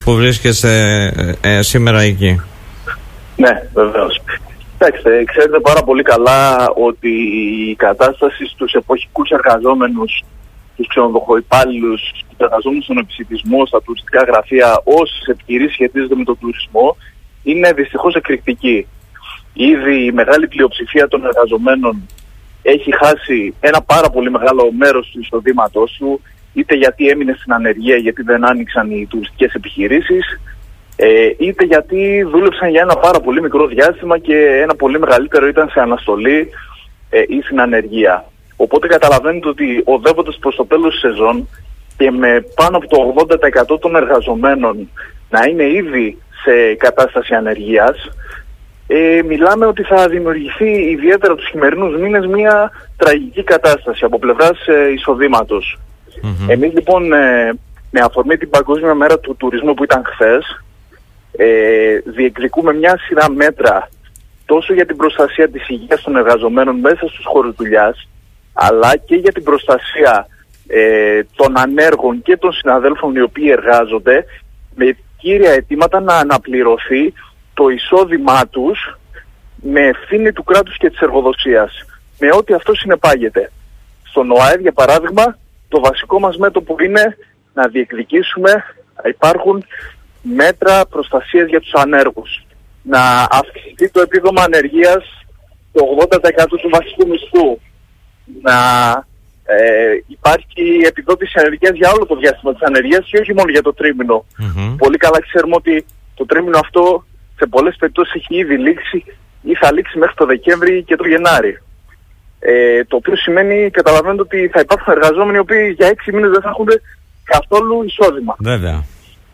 που βρίσκεστε σήμερα εκεί. Ναι, βεβαίως. Κοιτάξτε, ξέρετε πάρα πολύ καλά ότι η κατάσταση στους εποχικούς εργαζόμενους, τους ξενοδοχοϊπάλληλους, τους εργαζόμενους στον επισιτισμό, στα τουριστικά γραφεία, όσες επιχειρήσεις σχετίζονται με τον τουρισμό, είναι δυστυχώς εκρηκτική. Ήδη η μεγάλη πλειοψηφία των εργαζομένων έχει χάσει ένα πάρα πολύ μεγάλο μέρος του εισοδήματός του, είτε γιατί έμεινε στην ανεργία, γιατί δεν άνοιξαν οι τουριστικές επιχειρήσεις, είτε γιατί δούλεψαν για ένα πάρα πολύ μικρό διάστημα και ένα πολύ μεγαλύτερο ήταν σε αναστολή ή στην ανεργία. Οπότε καταλαβαίνετε ότι οδεύοντας προς το τέλος της σεζόν και με πάνω από το 80% των εργαζομένων να είναι ήδη σε κατάσταση ανεργίας, μιλάμε ότι θα δημιουργηθεί ιδιαίτερα τους χειμερινούς μήνες μια τραγική κατάσταση από πλευράς εισοδήματος. Εμείς λοιπόν με αφορμή την Παγκόσμια Μέρα του Τουρισμού που ήταν χθες, διεκδικούμε μια σειρά μέτρα τόσο για την προστασία της υγείας των εργαζομένων μέσα στους χώρους δουλειάς, αλλά και για την προστασία των ανέργων και των συναδέλφων οι οποίοι εργάζονται, με κύρια αιτήματα να αναπληρωθεί το εισόδημά τους με ευθύνη του κράτους και της εργοδοσίας, με ό,τι αυτό συνεπάγεται. Στον ΟΑΕΔ, για παράδειγμα, το βασικό μας μέτωπο είναι να διεκδικήσουμε να υπάρχουν μέτρα προστασίας για τους ανέργους. Να αυξηθεί το επίδομα ανεργίας το 80% του βασικού μισθού. Να υπάρχει επιδότηση ανεργίας για όλο το διάστημα της ανεργίας και όχι μόνο για το τρίμηνο. Πολύ καλά ξέρουμε ότι το τρίμηνο αυτό σε πολλές περιπτώσεις έχει ήδη λήξει ή θα λήξει μέχρι το Δεκέμβρη και το Γενάρη. Το οποίο σημαίνει, καταλαβαίνετε, ότι θα υπάρχουν εργαζόμενοι οι οποίοι για 6 μήνες δεν θα έχουν καθόλου εισόδημα. Βέβαια.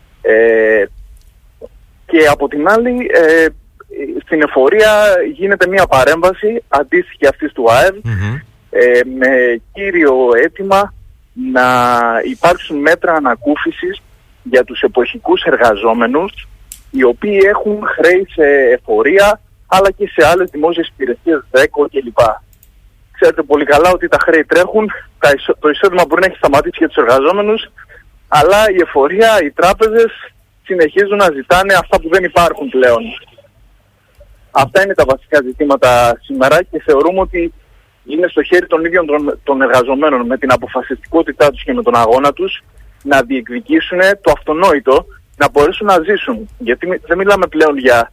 Και από την άλλη, στην εφορία γίνεται μια παρέμβαση αντίστοιχη αυτής του ΑΕΔ, με κύριο αίτημα να υπάρξουν μέτρα ανακούφισης για τους εποχικούς εργαζόμενους, οι οποίοι έχουν χρέη σε εφορία αλλά και σε άλλες δημόσιες υπηρεσίες, ΔΕΚΟ κλπ. Ξέρετε πολύ καλά ότι τα χρέη τρέχουν, το εισόδημα μπορεί να έχει σταματήσει για τους εργαζόμενους, αλλά η εφορία, οι τράπεζες συνεχίζουν να ζητάνε αυτά που δεν υπάρχουν πλέον. Αυτά είναι τα βασικά ζητήματα σήμερα και θεωρούμε ότι είναι στο χέρι των ίδιων των εργαζομένων, με την αποφασιστικότητά τους και με τον αγώνα τους, να διεκδικήσουν το αυτονόητο, να μπορέσουν να ζήσουν. Γιατί δεν μιλάμε πλέον για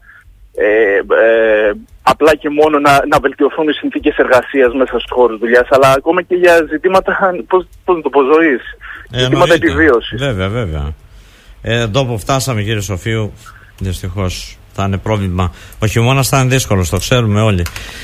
απλά και μόνο να βελτιωθούν οι συνθήκες εργασίας μέσα στους χώρους δουλειάς, αλλά ακόμα και για ζητήματα ζωής, ζητήματα επιβίωσης. Βέβαια. Εδώ που φτάσαμε, κύριε Σοφίου, δυστυχώς θα είναι πρόβλημα. Ο χειμώνας θα είναι δύσκολος, το ξέρουμε όλοι.